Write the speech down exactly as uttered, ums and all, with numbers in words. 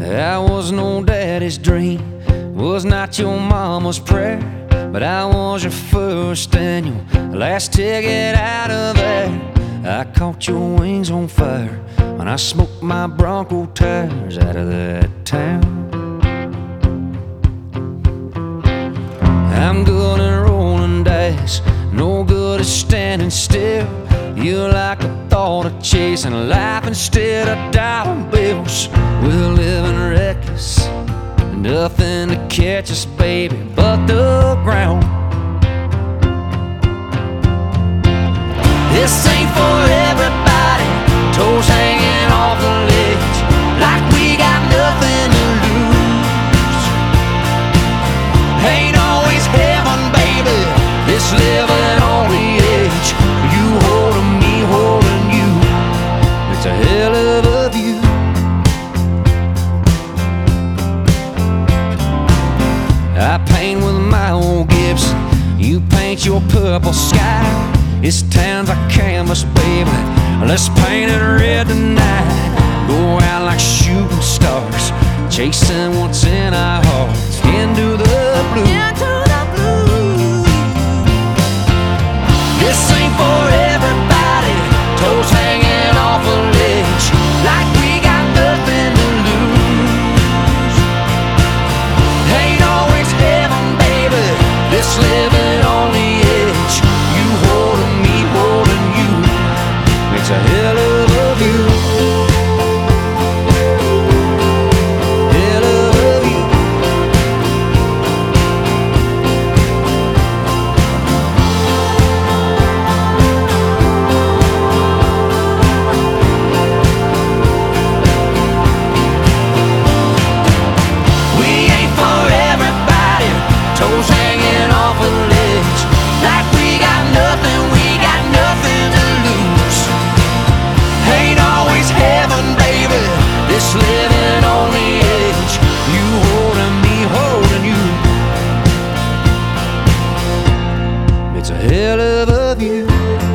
I was no daddy's dream, was not your mama's prayer, but I was your first and your last ticket out of there. I caught your wings on fire when I smoked my Bronco tires out of that town. I'm good at rolling dice, no good at standing still. You like the thought of chasing life instead of dollar bills. We're living reckless, nothing to catch us, baby, but the ground. This ain't for everybody, toes hanging off the ledge, like we got nothing to lose. Ain't always heaven, baby, this living on the edge. You holding me, holding you, it's a hell of a view. I paint with my old Gibson, you paint your purple sky. This town's a canvas, baby, let's paint it red tonight. Go out like shooting stars, chasing what's in our hearts, into the blue. Into the blue. This ain't for everybody, toes hanging off a ledge, like we got nothing to lose. Ain't always heaven, baby, this living on the edge. You holding me, holding you, it's a hell of a view. Hell of a view. We ain't for everybody, toes hanging off a ledge, like we got nothing, we got nothing to lose. Ain't always heaven, baby, this living on the edge. You holding me, holding you, it's a hell of a view.